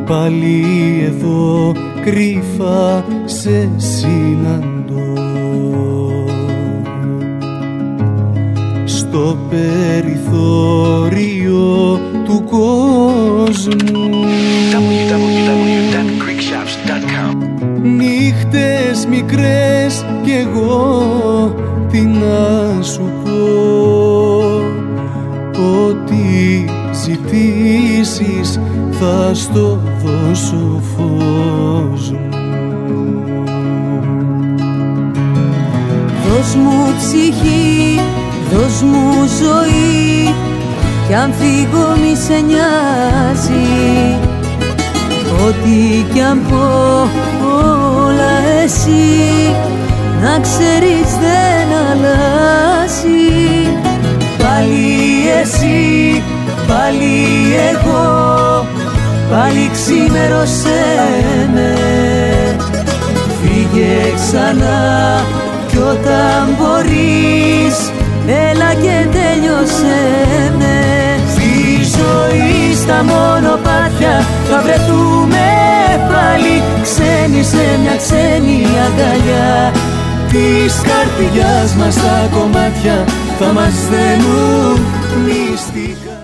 πάλι εδώ κρύφα σε συναντώ. Στο περιθώριο του κόσμου www.greekshops.com. νύχτες μικρές κι εγώ τι να σου πω. Ό,τι ζητήσεις θα στο δώσω φως μου. Δώσ' μου ψυχή, δώσ' μου ζωή, κι αν φύγω μη σε νοιάζει. Ό,τι κι αν πω όλα εσύ, να ξέρεις δεν αλλάζει. Πάλι εσύ, πάλι εγώ, πάλι ξημέρωσέ με. Φύγε ξανά κι όταν μπορείς, έλα και τέλειωσέ με. Στη ζωή στα μονοπάτια θα βρεθούμε πάλι, ξένοι σε μια ξένη αγκαλιά. Της καρδιάς μας τα κομμάτια θα μας δένουν μυστικά.